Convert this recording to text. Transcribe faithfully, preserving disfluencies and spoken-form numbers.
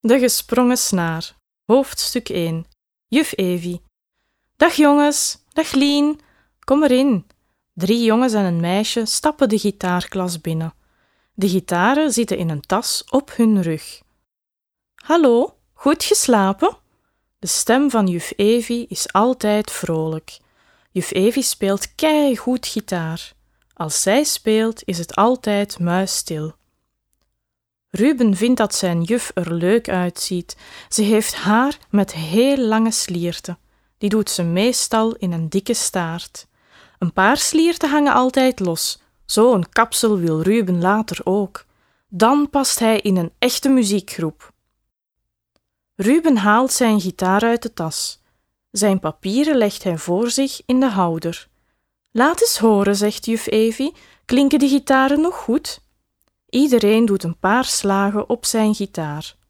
De gesprongen snaar. Hoofdstuk één. Juf Evie. Dag jongens, dag Lien, kom erin. Drie jongens en een meisje stappen de gitaarklas binnen. De gitaren zitten in een tas op hun rug. Hallo, goed geslapen? De stem van juf Evie is altijd vrolijk. Juf Evie speelt keigoed gitaar. Als zij speelt is het altijd muisstil. Ruben vindt dat zijn juf er leuk uitziet. Ze heeft haar met heel lange slierten. Die doet ze meestal in een dikke staart. Een paar slierten hangen altijd los. Zo'n kapsel wil Ruben later ook. Dan past hij in een echte muziekgroep. Ruben haalt zijn gitaar uit de tas. Zijn papieren legt hij voor zich in de houder. Laat eens horen, zegt juf Evie. Klinken de gitaren nog goed? Iedereen doet een paar slagen op zijn gitaar.